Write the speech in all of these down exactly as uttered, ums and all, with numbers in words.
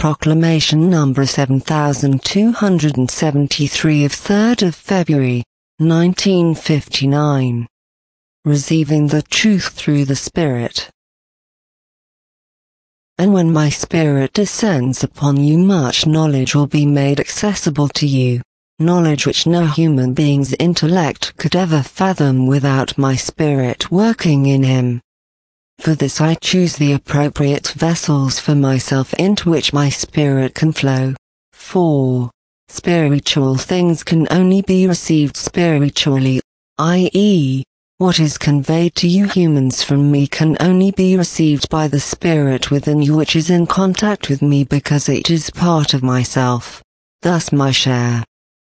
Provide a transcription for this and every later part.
Proclamation number seven thousand two hundred seventy-three of third of February, nineteen fifty-nine. Receiving the truth through the Spirit. And when my Spirit descends upon you, much knowledge will be made accessible to you, knowledge which no human being's intellect could ever fathom without my Spirit working in him. For this I choose the appropriate vessels for myself into which my Spirit can flow. For spiritual things can only be received spiritually, that is, what is conveyed to you humans from me can only be received by the Spirit within you, which is in contact with me because it is part of myself, thus my share.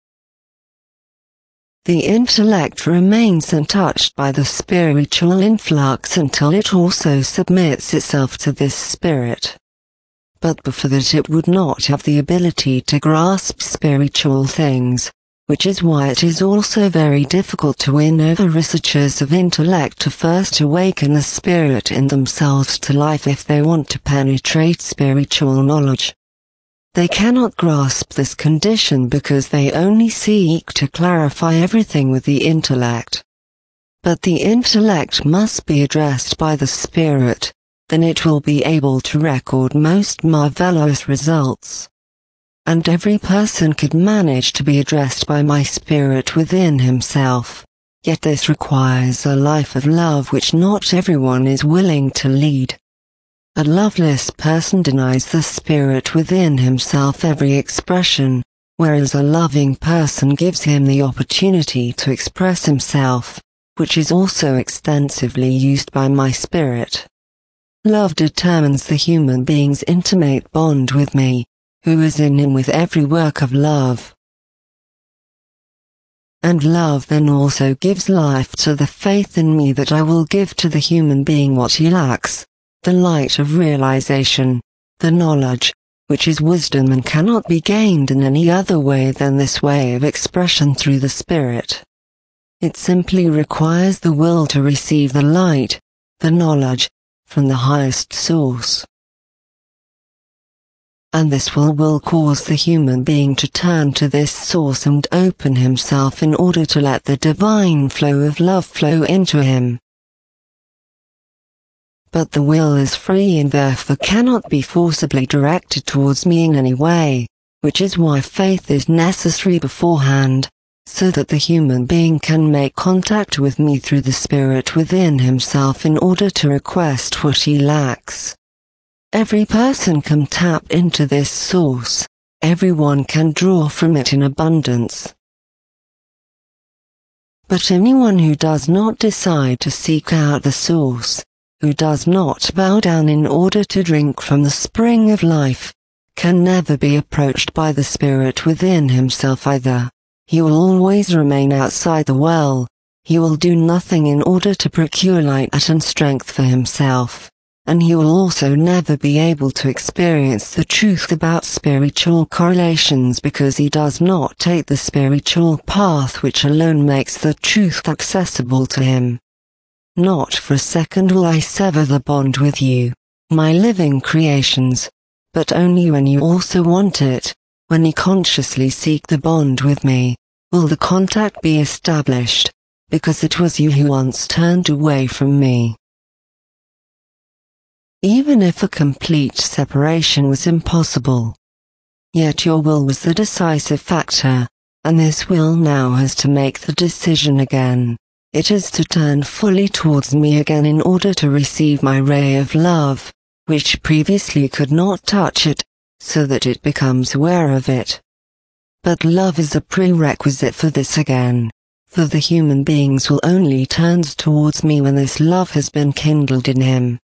The intellect remains untouched by the spiritual influx until it also submits itself to this Spirit. But before that it would not have the ability to grasp spiritual things, which is why it is also very difficult to win over researchers of intellect to first awaken the Spirit in themselves to life if they want to penetrate spiritual knowledge. They cannot grasp this condition because they only seek to clarify everything with the intellect. But the intellect must be addressed by the Spirit, then it will be able to record most marvelous results. And every person could manage to be addressed by my Spirit within himself, yet this requires a life of love which not everyone is willing to lead. A loveless person denies the Spirit within himself every expression, whereas a loving person gives him the opportunity to express himself, which is also extensively used by my Spirit. Love determines the human being's intimate bond with me, who is in him with every work of love. And love then also gives life to the faith in me that I will give to the human being what he lacks. The light of realization, the knowledge, which is wisdom and cannot be gained in any other way than this way of expression through the Spirit. It simply requires the will to receive the light, the knowledge, from the highest source. And this will will cause the human being to turn to this source and open himself in order to let the divine flow of love flow into him. But the will is free and therefore cannot be forcibly directed towards me in any way, which is why faith is necessary beforehand, so that the human being can make contact with me through the Spirit within himself in order to request what he lacks. Every person can tap into this source, everyone can draw from it in abundance. But anyone who does not decide to seek out the source, who does not bow down in order to drink from the spring of life, can never be approached by the Spirit within himself either. He will always remain outside the well, he will do nothing in order to procure light and strength for himself, and he will also never be able to experience the truth about spiritual correlations because he does not take the spiritual path which alone makes the truth accessible to him. Not for a second will I sever the bond with you, my living creations, but only when you also want it, when you consciously seek the bond with me, will the contact be established, because it was you who once turned away from me. Even if a complete separation was impossible, yet your will was the decisive factor, and this will now has to make the decision again. It is to turn fully towards me again in order to receive my ray of love, which previously could not touch it, so that it becomes aware of it. But love is a prerequisite for this again, for the human beings will only turn towards me when this love has been kindled in him.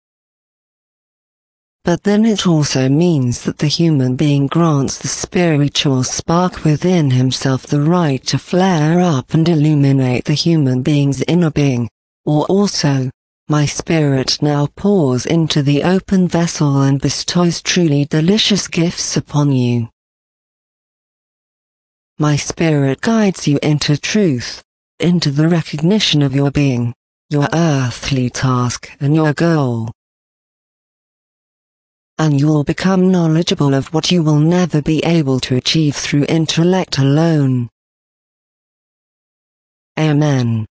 But then it also means that the human being grants the spiritual spark within himself the right to flare up and illuminate the human being's inner being, or also, my Spirit now pours into the open vessel and bestows truly delicious gifts upon you. My Spirit guides you into truth, into the recognition of your being, your earthly task and your goal. and you will become knowledgeable of what you will never be able to achieve through intellect alone. Amen.